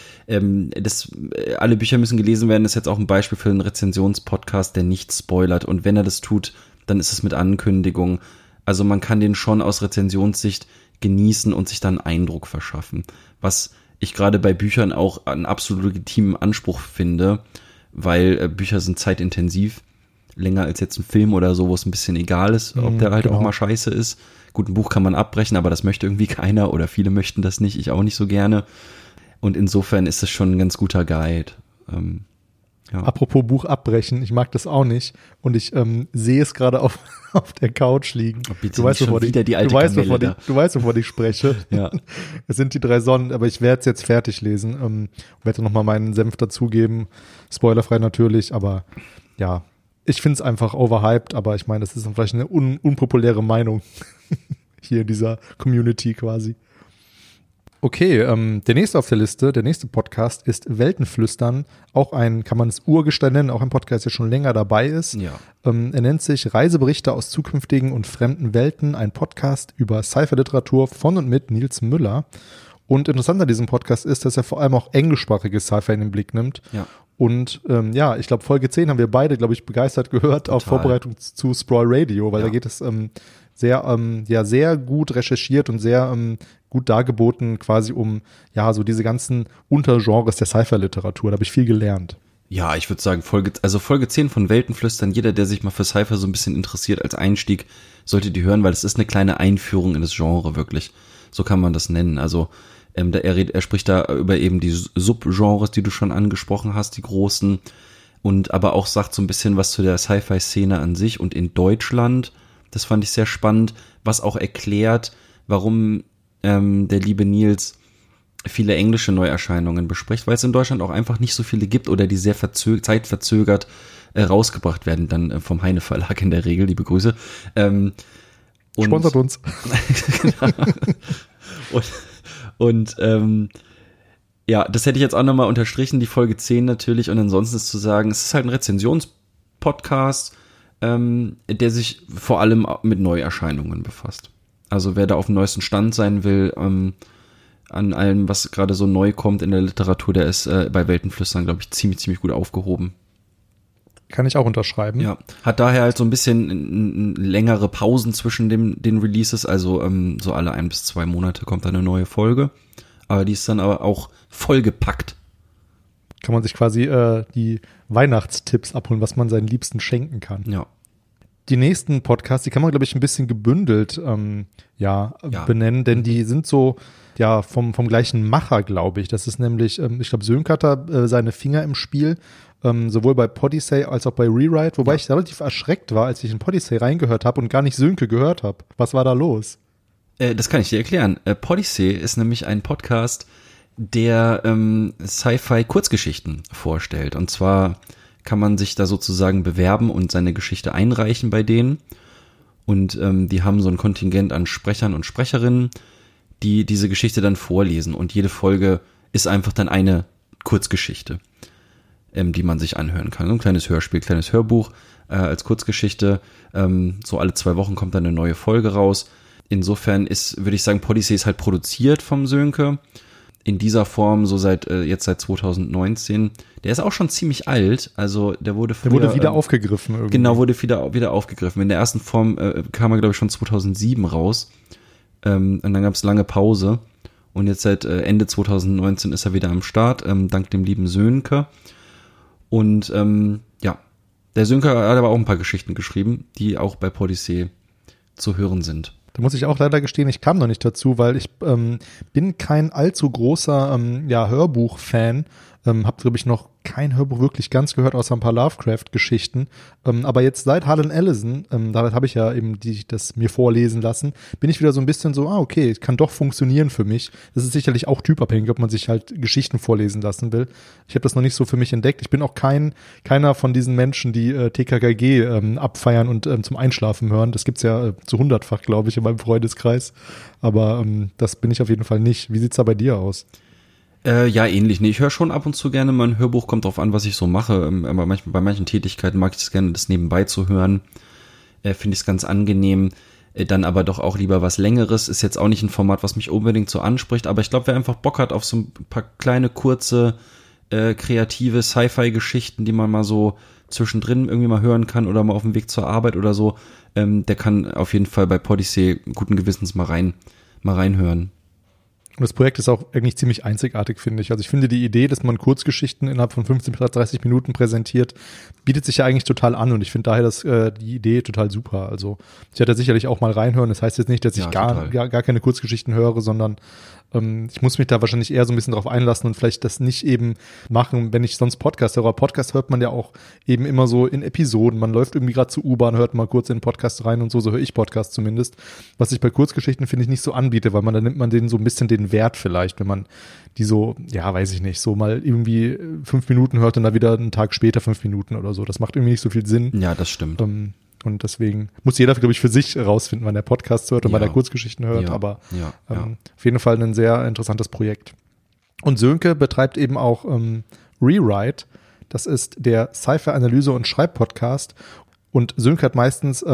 alle Bücher müssen gelesen werden, ist jetzt auch ein Beispiel für einen Rezensionspodcast, der nicht spoilert. Und wenn er das tut, dann ist es mit Ankündigung. Also man kann den schon aus Rezensionssicht genießen und sich dann einen Eindruck verschaffen. Was ich gerade bei Büchern auch einen absolut legitimen Anspruch finde, weil Bücher sind zeitintensiv. Länger als jetzt ein Film oder so, wo es ein bisschen egal ist, ob der halt auch mal scheiße ist. Gut, ein Buch kann man abbrechen, aber das möchte irgendwie keiner oder viele möchten das nicht, ich auch nicht so gerne. Und insofern ist es schon ein ganz guter Guide. Ja. Apropos Buch abbrechen, ich mag das auch nicht und ich sehe es gerade auf der Couch liegen. Oh, bitte du weißt, wovon ich spreche. Ja. Es sind die 3 Sonnen, aber ich werde es jetzt fertig lesen. Werde nochmal meinen Senf dazugeben. Spoilerfrei natürlich, aber ja, ich finde es einfach overhyped, aber ich meine, das ist vielleicht eine unpopuläre Meinung hier in dieser Community quasi. Okay, der nächste auf der Liste, der nächste Podcast ist Weltenflüstern, auch kann man es Urgestein nennen, auch ein Podcast, der schon länger dabei ist. Ja. Er nennt sich Reiseberichte aus zukünftigen und fremden Welten, ein Podcast über Sci-Fi-Literatur von und mit Nils Müller. Und interessant an diesem Podcast ist, dass er vor allem auch englischsprachige Sci-Fi in den Blick nimmt. Ja. Und ich glaube, Folge 10 haben wir beide, glaube ich, begeistert gehört, Total. Auf Vorbereitung zu Sprawl Radio, weil da geht es sehr gut recherchiert und sehr gut dargeboten, quasi um so diese ganzen Untergenres der Sci-Fi-Literatur. Da habe ich viel gelernt. Ja, ich würde sagen, Folge 10 von Weltenflüstern, jeder, der sich mal für Sci-Fi so ein bisschen interessiert als Einstieg, sollte die hören, weil es ist eine kleine Einführung in das Genre, wirklich. So kann man das nennen. Also er spricht da über eben die Subgenres, die du schon angesprochen hast, die großen, und aber auch sagt so ein bisschen was zu der Sci-Fi-Szene an sich und in Deutschland. Das fand ich sehr spannend, was auch erklärt, warum der liebe Nils viele englische Neuerscheinungen bespricht, weil es in Deutschland auch einfach nicht so viele gibt oder die sehr zeitverzögert rausgebracht werden, dann vom Heine Verlag in der Regel, liebe Grüße. Sponsert uns. Genau. Und das hätte ich jetzt auch nochmal unterstrichen, die Folge 10 natürlich, und ansonsten ist zu sagen, es ist halt ein Rezensionspodcast, der sich vor allem mit Neuerscheinungen befasst. Also wer da auf dem neuesten Stand sein will, an allem, was gerade so neu kommt in der Literatur, der ist bei Weltenflüstern, glaube ich, ziemlich gut aufgehoben. Kann ich auch unterschreiben. Ja, hat daher halt so ein bisschen längere Pausen zwischen den Releases, also so alle 1 bis 2 Monate kommt da eine neue Folge, aber die ist dann aber auch vollgepackt. Kann man sich quasi die Weihnachtstipps abholen, was man seinen Liebsten schenken kann. Ja. Die nächsten Podcasts, die kann man, glaube ich, ein bisschen gebündelt benennen, denn die sind so vom gleichen Macher, glaube ich. Das ist nämlich, ich glaube, Sönke hat da seine Finger im Spiel, sowohl bei Podyssey als auch bei Rewrite, wobei ich relativ erschreckt war, als ich in Podyssey reingehört habe und gar nicht Sönke gehört habe. Was war da los? Das kann ich dir erklären. Podyssey ist nämlich ein Podcast, der Sci-Fi-Kurzgeschichten vorstellt. Und zwar kann man sich da sozusagen bewerben und seine Geschichte einreichen bei denen. Und die haben so ein Kontingent an Sprechern und Sprecherinnen, die diese Geschichte dann vorlesen. Und jede Folge ist einfach dann eine Kurzgeschichte, die man sich anhören kann. So ein kleines Hörspiel, kleines Hörbuch als Kurzgeschichte. So alle 2 Wochen kommt dann eine neue Folge raus. Insofern würde ich sagen, Podyssey ist halt produziert vom Sönke. In dieser Form so seit 2019. Der ist auch schon ziemlich alt. Also der wurde früher, Der wurde wieder aufgegriffen irgendwie. Genau, wurde wieder aufgegriffen. In der ersten Form kam er, glaube ich, schon 2007 raus. Und dann gab es lange Pause. Und jetzt seit Ende 2019 ist er wieder am Start, dank dem lieben Sönke. Und ja, der Sönke hat aber auch ein paar Geschichten geschrieben, die auch bei Podyssey zu hören sind. Da muss ich auch leider gestehen, ich kam noch nicht dazu, weil ich bin kein allzu großer Hörbuch-Fan. Hab, glaube ich, noch kein Hörbuch wirklich ganz gehört, außer ein paar Lovecraft-Geschichten. Aber jetzt seit Harlan Ellison, damit habe ich ja eben das mir vorlesen lassen, bin ich wieder so ein bisschen so, okay, kann doch funktionieren für mich. Das ist sicherlich auch typabhängig, ob man sich halt Geschichten vorlesen lassen will. Ich habe das noch nicht so für mich entdeckt. Ich bin auch keiner von diesen Menschen, die TKKG abfeiern und zum Einschlafen hören. Das gibt's ja zu 100-fach, glaube ich, in meinem Freundeskreis. Aber das bin ich auf jeden Fall nicht. Wie sieht's da bei dir aus? Ja, ähnlich. Nee, ich höre schon ab und zu gerne mal ein Hörbuch, kommt drauf an, was ich so mache. Aber bei manchen Tätigkeiten mag ich es gerne, das nebenbei zu hören. Finde ich es ganz angenehm. Dann aber doch auch lieber was Längeres. Ist jetzt auch nicht ein Format, was mich unbedingt so anspricht. Aber ich glaube, wer einfach Bock hat auf so ein paar kleine, kurze, kreative Sci-Fi-Geschichten, die man mal so zwischendrin irgendwie mal hören kann oder mal auf dem Weg zur Arbeit oder so, der kann auf jeden Fall bei Podyssey guten Gewissens mal reinhören. Und das Projekt ist auch eigentlich ziemlich einzigartig, finde ich. Also ich finde die Idee, dass man Kurzgeschichten innerhalb von 15 bis 30 Minuten präsentiert, bietet sich ja eigentlich total an. Und ich finde daher die Idee total super. Also ich werde da sicherlich auch mal reinhören. Das heißt jetzt nicht, dass ich gar keine Kurzgeschichten höre, sondern ich muss mich da wahrscheinlich eher so ein bisschen drauf einlassen und vielleicht das nicht eben machen, wenn ich sonst Podcast höre. Aber Podcast hört man ja auch eben immer so in Episoden. Man läuft irgendwie gerade zur U-Bahn, hört mal kurz in den Podcast rein und so höre ich Podcast zumindest. Was ich bei Kurzgeschichten, finde ich, nicht so anbiete, weil da nimmt man denen so ein bisschen den Wert vielleicht, wenn man die so, ja, weiß ich nicht, so mal irgendwie 5 Minuten hört und dann wieder einen Tag später 5 Minuten oder so. Das macht irgendwie nicht so viel Sinn. Ja, das stimmt. Und deswegen muss jeder, glaube ich, für sich rausfinden, wann der Podcast hört und wann er Kurzgeschichten hört. Aber auf jeden Fall ein sehr interessantes Projekt. Und Sönke betreibt eben auch Rewrite. Das ist der Sci-Fi-Analyse- und Schreibpodcast. Und Sönke hat meistens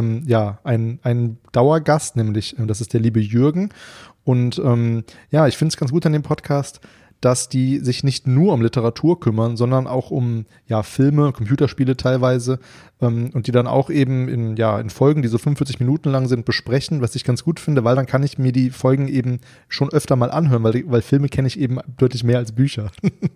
einen Dauergast, nämlich das ist der liebe Jürgen. Und ich finde es ganz gut an dem Podcast, dass die sich nicht nur um Literatur kümmern, sondern auch um Filme, Computerspiele teilweise und die dann auch eben in Folgen, die so 45 Minuten lang sind, besprechen, was ich ganz gut finde, weil dann kann ich mir die Folgen eben schon öfter mal anhören, weil Filme kenne ich eben deutlich mehr als Bücher.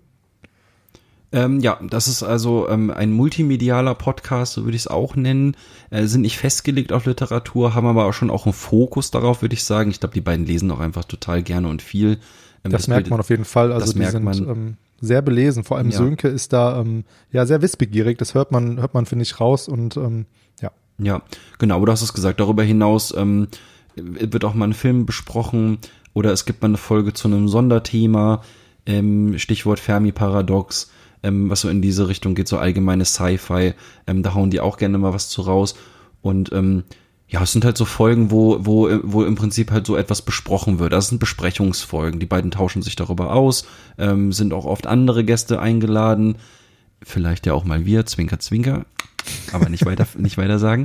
Das ist also ein multimedialer Podcast, so würde ich es auch nennen. Sind nicht festgelegt auf Literatur, haben aber auch schon auch einen Fokus darauf, würde ich sagen. Ich glaube, die beiden lesen auch einfach total gerne und viel. Das merkt man auf jeden Fall. Also die sind sehr belesen. Vor allem Sönke ist da sehr wissbegierig. Das hört man, finde ich, raus und Ja, genau. Aber du hast es gesagt. Darüber hinaus wird auch mal ein Film besprochen oder es gibt mal eine Folge zu einem Sonderthema. Stichwort Fermi-Paradox. Was so in diese Richtung geht, so allgemeine Sci-Fi, da hauen die auch gerne mal was zu raus und es sind halt so Folgen, wo im Prinzip halt so etwas besprochen wird. Das sind Besprechungsfolgen, die beiden tauschen sich darüber aus, sind auch oft andere Gäste eingeladen, vielleicht ja auch mal wir, Zwinker, Zwinker, aber nicht weiter sagen.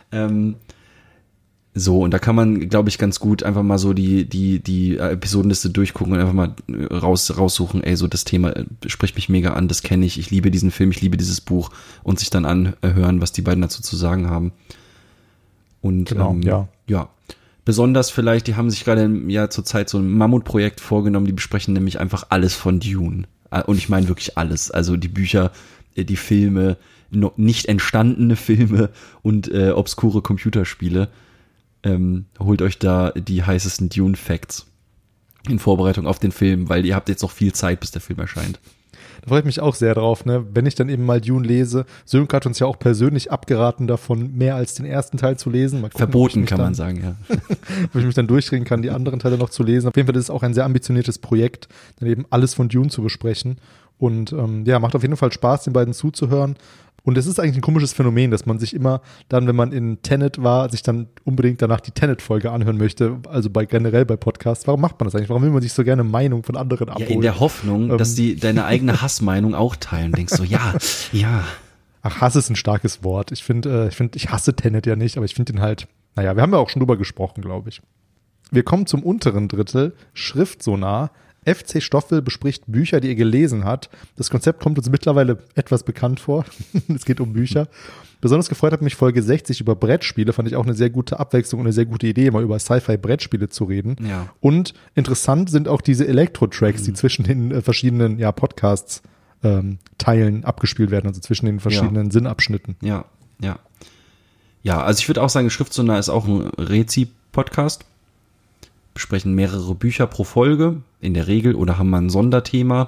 So, und da kann man, glaube ich, ganz gut einfach mal so die Episodenliste durchgucken und einfach mal raussuchen, so das Thema spricht mich mega an, das kenne ich liebe diesen Film, ich liebe dieses Buch und sich dann anhören, was die beiden dazu zu sagen haben. Und genau, besonders vielleicht, die haben sich gerade zurzeit so ein Mammutprojekt vorgenommen, die besprechen nämlich einfach alles von Dune. Und ich meine wirklich alles, also die Bücher, die Filme, noch nicht entstandene Filme und obskure Computerspiele. Holt euch da die heißesten Dune-Facts in Vorbereitung auf den Film, weil ihr habt jetzt noch viel Zeit, bis der Film erscheint. Da freue ich mich auch sehr drauf, ne? Wenn ich dann eben mal Dune lese. Sönke hat uns ja auch persönlich abgeraten davon, mehr als den ersten Teil zu lesen. Mal gucken, Verboten, kann man sagen, ja. ob ich mich dann durchringen kann, die anderen Teile noch zu lesen. Auf jeden Fall ist es auch ein sehr ambitioniertes Projekt, dann eben alles von Dune zu besprechen. Und macht auf jeden Fall Spaß, den beiden zuzuhören. Und es ist eigentlich ein komisches Phänomen, dass man sich immer dann, wenn man in Tenet war, sich dann unbedingt danach die Tenet-Folge anhören möchte, also generell bei Podcasts. Warum macht man das eigentlich? Warum will man sich so gerne Meinung von anderen abholen? Ja, in der Hoffnung, dass die deine eigene Hassmeinung auch teilen. Denkst so, ja. Ach, Hass ist ein starkes Wort. Ich hasse Tenet ja nicht, aber ich finde ihn halt, wir haben ja auch schon drüber gesprochen, glaube ich. Wir kommen zum unteren Drittel, Schriftsonar. FC Stoffel bespricht Bücher, die er gelesen hat. Das Konzept kommt uns mittlerweile etwas bekannt vor. Es geht um Bücher. Besonders gefreut hat mich Folge 60 über Brettspiele. Fand ich auch eine sehr gute Abwechslung und eine sehr gute Idee, mal über Sci-Fi-Brettspiele zu reden. Ja. Und interessant sind auch diese Elektro-Tracks, die zwischen den verschiedenen Podcasts Teilen abgespielt werden, also zwischen den verschiedenen Sinnabschnitten. Ja, also ich würde auch sagen, Schriftsonar ist auch ein Rezi-Podcast. Besprechen mehrere Bücher pro Folge, in der Regel, oder haben mal ein Sonderthema.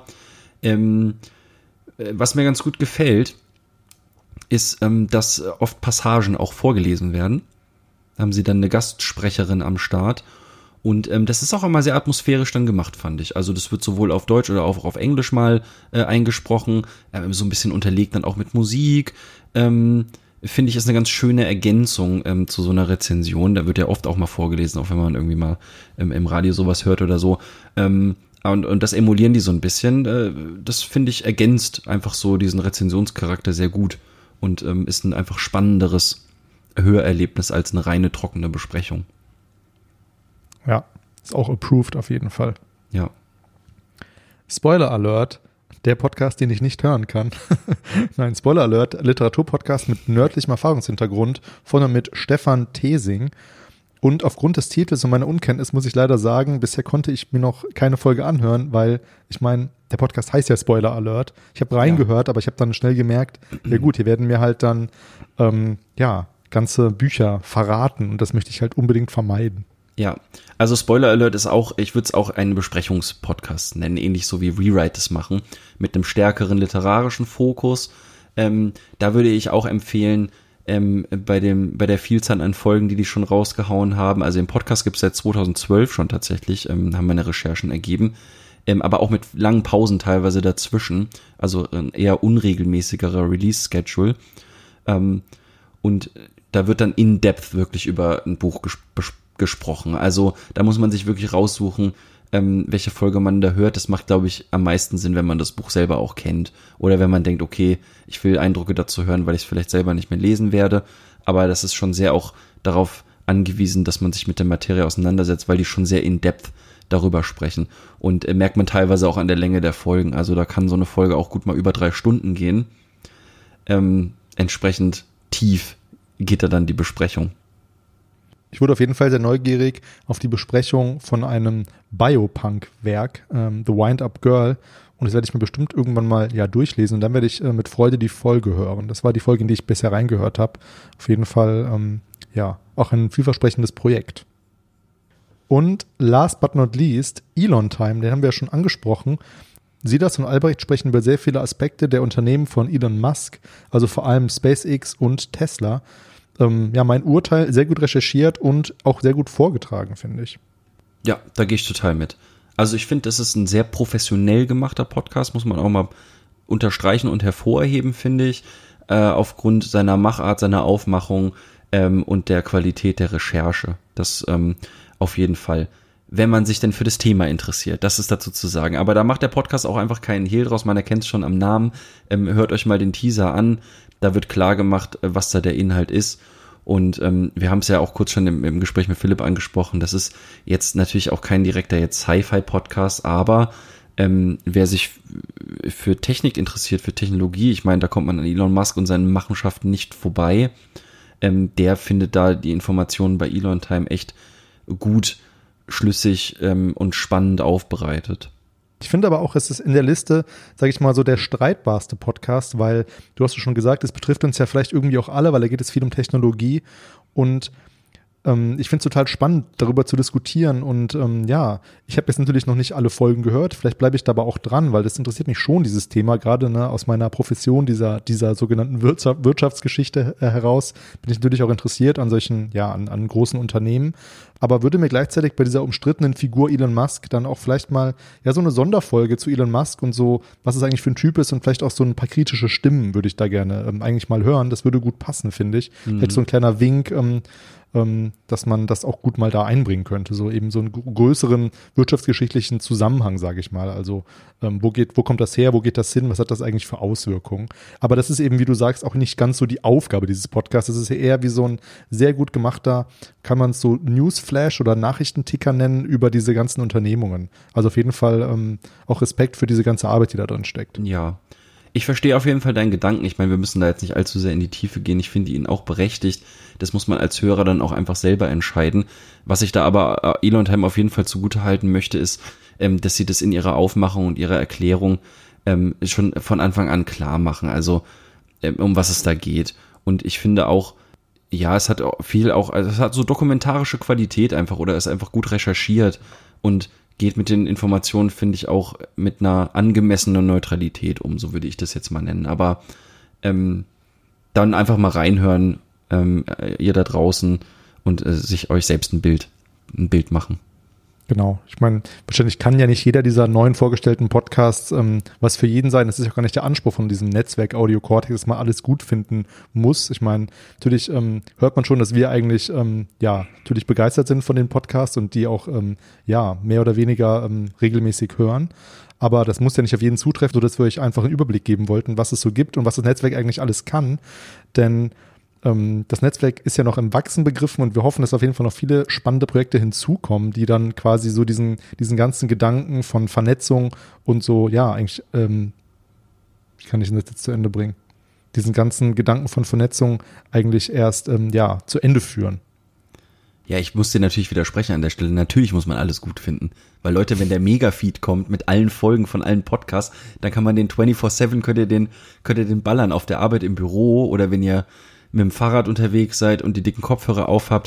Was mir ganz gut gefällt, ist, dass oft Passagen auch vorgelesen werden. Da haben sie dann eine Gastsprecherin am Start. Und das ist auch immer sehr atmosphärisch dann gemacht, fand ich. Also das wird sowohl auf Deutsch oder auch auf Englisch mal eingesprochen, so ein bisschen unterlegt dann auch mit Musik. Finde ich, ist eine ganz schöne Ergänzung zu so einer Rezension. Da wird ja oft auch mal vorgelesen, auch wenn man irgendwie mal im Radio sowas hört oder so. Und das emulieren die so ein bisschen. Das, finde ich, ergänzt einfach so diesen Rezensionscharakter sehr gut und ist ein einfach spannenderes Hörerlebnis als eine reine trockene Besprechung. Ja, ist auch approved auf jeden Fall. Ja. Spoiler Alert. Der Podcast, den ich nicht hören kann. Nein, Spoiler Alert, Literaturpodcast mit nördlichem Erfahrungshintergrund, von und mit Stefan Thesing. Und aufgrund des Titels und meiner Unkenntnis muss ich leider sagen, bisher konnte ich mir noch keine Folge anhören, weil, ich meine, der Podcast heißt ja Spoiler Alert. Ich habe reingehört, aber ich habe dann schnell gemerkt, ja gut, hier werden mir halt dann ganze Bücher verraten und das möchte ich halt unbedingt vermeiden. Ja, also Spoiler Alert ist auch, ich würde es auch einen Besprechungspodcast nennen, ähnlich so wie Rewrite es machen, mit einem stärkeren literarischen Fokus. Da würde ich auch empfehlen, bei der Vielzahl an Folgen, die schon rausgehauen haben, also im Podcast gibt es seit 2012 schon tatsächlich, haben meine Recherchen ergeben, aber auch mit langen Pausen teilweise dazwischen, also ein eher unregelmäßigerer Release-Schedule. Und da wird dann in Depth wirklich über ein Buch gesprochen. Also da muss man sich wirklich raussuchen, welche Folge man da hört. Das macht, glaube ich, am meisten Sinn, wenn man das Buch selber auch kennt. Oder wenn man denkt, okay, ich will Eindrücke dazu hören, weil ich es vielleicht selber nicht mehr lesen werde. Aber das ist schon sehr auch darauf angewiesen, dass man sich mit der Materie auseinandersetzt, weil die schon sehr in Depth darüber sprechen. Und merkt man teilweise auch an der Länge der Folgen. Also da kann so eine Folge auch gut mal über 3 Stunden gehen. Entsprechend tief geht da dann die Besprechung. Ich wurde auf jeden Fall sehr neugierig auf die Besprechung von einem Biopunk-Werk, The Wind-Up Girl. Und das werde ich mir bestimmt irgendwann mal durchlesen. Und dann werde ich mit Freude die Folge hören. Das war die Folge, in die ich bisher reingehört habe. Auf jeden Fall, auch ein vielversprechendes Projekt. Und last but not least, Elon Time, den haben wir ja schon angesprochen. Silas und Albrecht sprechen über sehr viele Aspekte der Unternehmen von Elon Musk, also vor allem SpaceX und Tesla. Mein Urteil sehr gut recherchiert und auch sehr gut vorgetragen, finde ich. Ja, da gehe ich total mit. Also ich finde, das ist ein sehr professionell gemachter Podcast, muss man auch mal unterstreichen und hervorheben, finde ich, aufgrund seiner Machart, seiner Aufmachung und der Qualität der Recherche. Das auf jeden Fall. Wenn man sich denn für das Thema interessiert, das ist dazu zu sagen. Aber da macht der Podcast auch einfach keinen Hehl draus, man erkennt es schon am Namen. Hört euch mal den Teaser an. Da wird klar gemacht, was da der Inhalt ist. Und wir haben es ja auch kurz schon im Gespräch mit Philipp angesprochen. Das ist jetzt natürlich auch kein direkter jetzt Sci-Fi-Podcast, aber wer sich für Technik interessiert, für Technologie, ich meine, da kommt man an Elon Musk und seinen Machenschaften nicht vorbei, der findet da die Informationen bei Elon Time echt gut, schlüssig und spannend aufbereitet. Ich finde aber auch, es ist in der Liste, sage ich mal so, der streitbarste Podcast, weil, du hast ja schon gesagt, es betrifft uns ja vielleicht irgendwie auch alle, weil da geht es viel um Technologie und Ich finde es total spannend, darüber zu diskutieren und ja, ich habe jetzt natürlich noch nicht alle Folgen gehört, vielleicht bleibe ich da aber auch dran, weil das interessiert mich schon, dieses Thema, gerade aus meiner Profession, dieser sogenannten Wirtschaftsgeschichte heraus, bin ich natürlich auch interessiert an solchen, ja, an großen Unternehmen, aber würde mir gleichzeitig bei dieser umstrittenen Figur Elon Musk dann auch vielleicht mal, ja, so eine Sonderfolge zu Elon Musk und so, was es eigentlich für ein Typ ist und vielleicht auch so ein paar kritische Stimmen würde ich da gerne eigentlich mal hören, das würde gut passen, finde ich. Vielleicht so ein kleiner Wink, dass man das auch gut mal da einbringen könnte, so eben so einen größeren wirtschaftsgeschichtlichen Zusammenhang, sage ich mal. Also wo kommt das her, wo geht das hin, was hat das eigentlich für Auswirkungen? Aber das ist eben, wie du sagst, auch nicht ganz so die Aufgabe dieses Podcasts. Das ist ja eher wie so ein sehr gut gemachter, kann man es so Newsflash oder Nachrichtenticker nennen über diese ganzen Unternehmungen. Also auf jeden Fall auch Respekt für diese ganze Arbeit, die da drin steckt. Ja. Ich verstehe auf jeden Fall deinen Gedanken. Ich meine, wir müssen da jetzt nicht allzu sehr in die Tiefe gehen. Ich finde ihn auch berechtigt. Das muss man als Hörer dann auch einfach selber entscheiden. Was ich da aber Elon Time auf jeden Fall zugutehalten möchte, ist, dass sie das in ihrer Aufmachung und ihrer Erklärung schon von Anfang an klar machen. Also, um was es da geht. Und ich finde auch, ja, es hat viel auch, also es hat so dokumentarische Qualität einfach oder ist einfach gut recherchiert und geht mit den Informationen, finde ich, auch mit einer angemessenen Neutralität um, so würde ich das jetzt mal nennen. Aber dann einfach mal reinhören, ihr da draußen und sich euch selbst ein Bild machen. Genau. Ich meine, wahrscheinlich kann ja nicht jeder dieser neuen vorgestellten Podcasts was für jeden sein. Das ist ja gar nicht der Anspruch von diesem Netzwerk Audio Cortex, dass man alles gut finden muss. Ich meine, natürlich hört man schon, dass wir eigentlich ja natürlich begeistert sind von den Podcasts und die auch ja mehr oder weniger regelmäßig hören. Aber das muss ja nicht auf jeden zutreffen, sodass wir euch einfach einen Überblick geben wollten, was es so gibt und was das Netzwerk eigentlich alles kann. Denn das Netzwerk ist ja noch im Wachsen begriffen und wir hoffen, dass auf jeden Fall noch viele spannende Projekte hinzukommen, die dann quasi so diesen ganzen Gedanken von Vernetzung und so, ja, eigentlich, wie kann ich das jetzt zu Ende bringen? Diesen ganzen Gedanken von Vernetzung eigentlich erst, ja, zu Ende führen. Ja, ich muss dir natürlich widersprechen an der Stelle. Natürlich muss man alles gut finden. Weil Leute, wenn der Mega-Feed kommt mit allen Folgen von allen Podcasts, dann kann man den 24/7, könnt ihr den ballern auf der Arbeit im Büro oder wenn ihr mit dem Fahrrad unterwegs seid und die dicken Kopfhörer aufhabt,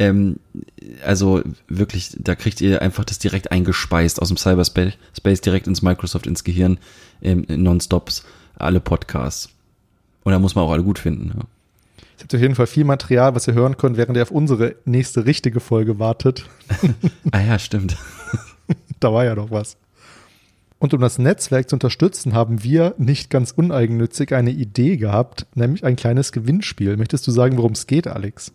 also wirklich, da kriegt ihr einfach das direkt eingespeist aus dem Cyberspace direkt ins Microsoft, ins Gehirn, nonstops, alle Podcasts. Und da muss man auch alle gut finden. Ja. Ich habe auf jeden Fall viel Material, was ihr hören könnt, während ihr auf unsere nächste richtige Folge wartet. Ah ja, stimmt. Da war ja noch was. Und um das Netzwerk zu unterstützen, haben wir nicht ganz uneigennützig eine Idee gehabt, nämlich ein kleines Gewinnspiel. Möchtest du sagen, worum es geht, Alex?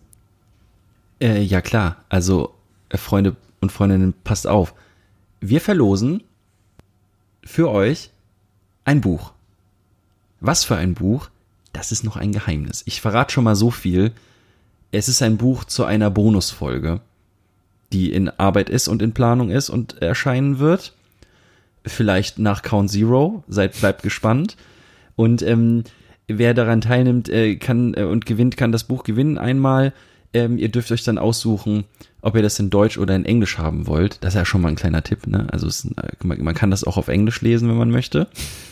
Ja klar, also Freunde und Freundinnen, passt auf. Wir verlosen für euch ein Buch. Was für ein Buch? Das ist noch ein Geheimnis. Ich verrate schon mal so viel. Es ist ein Buch zu einer Bonusfolge, die in Arbeit ist und in Planung ist und erscheinen wird. Vielleicht nach Count Zero, bleibt gespannt. Und wer daran teilnimmt kann das Buch gewinnen einmal. Ihr dürft euch dann aussuchen, ob ihr das in Deutsch oder in Englisch haben wollt. Das ist ja schon mal ein kleiner Tipp, ne? Also man kann das auch auf Englisch lesen, wenn man möchte.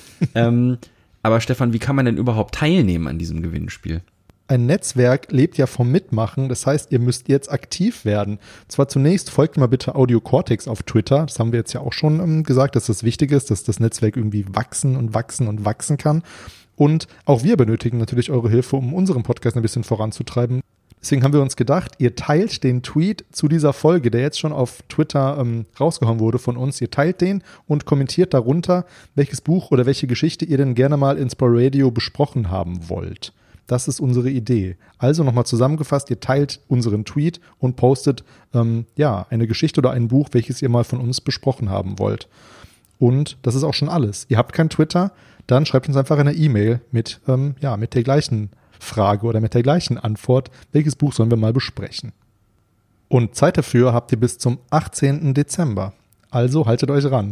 Aber Stefan, wie kann man denn überhaupt teilnehmen an diesem Gewinnspiel? Ein Netzwerk lebt ja vom Mitmachen, das heißt, ihr müsst jetzt aktiv werden. Zwar zunächst folgt mal bitte Audio Cortex auf Twitter, das haben wir jetzt ja auch schon gesagt, dass das wichtig ist, dass das Netzwerk irgendwie wachsen und wachsen und wachsen kann. Und auch wir benötigen natürlich eure Hilfe, um unseren Podcast ein bisschen voranzutreiben. Deswegen haben wir uns gedacht, ihr teilt den Tweet zu dieser Folge, der jetzt schon auf Twitter rausgehauen wurde von uns. Ihr teilt den und kommentiert darunter, welches Buch oder welche Geschichte ihr denn gerne mal in Spore Radio besprochen haben wollt. Das ist unsere Idee. Also nochmal zusammengefasst, ihr teilt unseren Tweet und postet eine Geschichte oder ein Buch, welches ihr mal von uns besprochen haben wollt. Und das ist auch schon alles. Ihr habt kein Twitter, dann schreibt uns einfach eine E-Mail mit der gleichen Frage oder mit der gleichen Antwort, welches Buch sollen wir mal besprechen. Und Zeit dafür habt ihr bis zum 18. Dezember. Also haltet euch ran.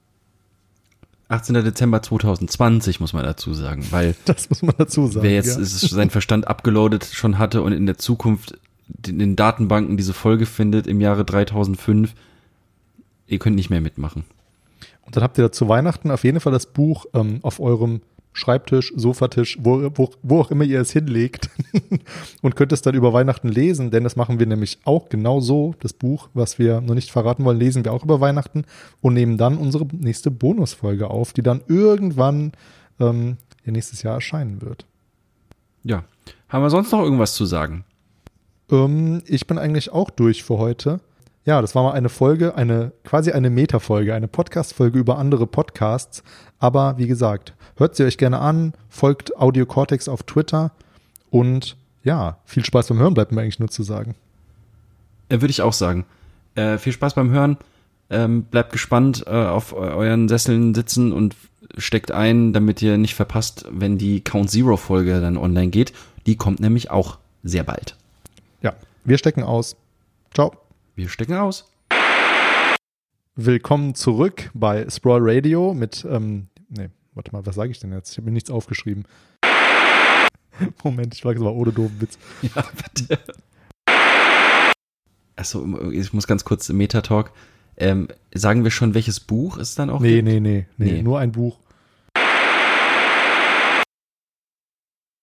18. Dezember 2020 muss man dazu sagen, weil das muss man dazu sagen. Wer jetzt seinen Verstand abgeloadet schon hatte und in der Zukunft in den Datenbanken diese Folge findet im Jahre 3005, ihr könnt nicht mehr mitmachen. Und dann habt ihr zu Weihnachten auf jeden Fall das Buch auf eurem Schreibtisch, Sofatisch, wo auch immer ihr es hinlegt und könnt es dann über Weihnachten lesen, denn das machen wir nämlich auch genau so. Das Buch, was wir noch nicht verraten wollen, lesen wir auch über Weihnachten und nehmen dann unsere nächste Bonusfolge auf, die dann irgendwann nächstes Jahr erscheinen wird. Ja. Haben wir sonst noch irgendwas zu sagen? Ich bin eigentlich auch durch für heute. Ja, das war mal eine Folge, quasi eine Meta-Folge, eine Podcast-Folge über andere Podcasts. Aber wie gesagt, hört sie euch gerne an, folgt Audio Cortex auf Twitter und ja, viel Spaß beim Hören bleibt mir eigentlich nur zu sagen. Würde ich auch sagen. Viel Spaß beim Hören. Bleibt gespannt auf euren Sesseln sitzen und steckt ein, damit ihr nicht verpasst, wenn die Count Zero Folge dann online geht. Die kommt nämlich auch sehr bald. Ja, wir stecken aus. Ciao. Wir stecken aus. Willkommen zurück bei Sprawl Radio mit, warte mal, was sage ich denn jetzt? Ich habe mir nichts aufgeschrieben. Moment, ich frage es mal ohne doofen Witz. Ja, bitte. Achso, ich muss ganz kurz Meta-Talk. Sagen wir schon, welches Buch ist dann auch? Nee, nur ein Buch.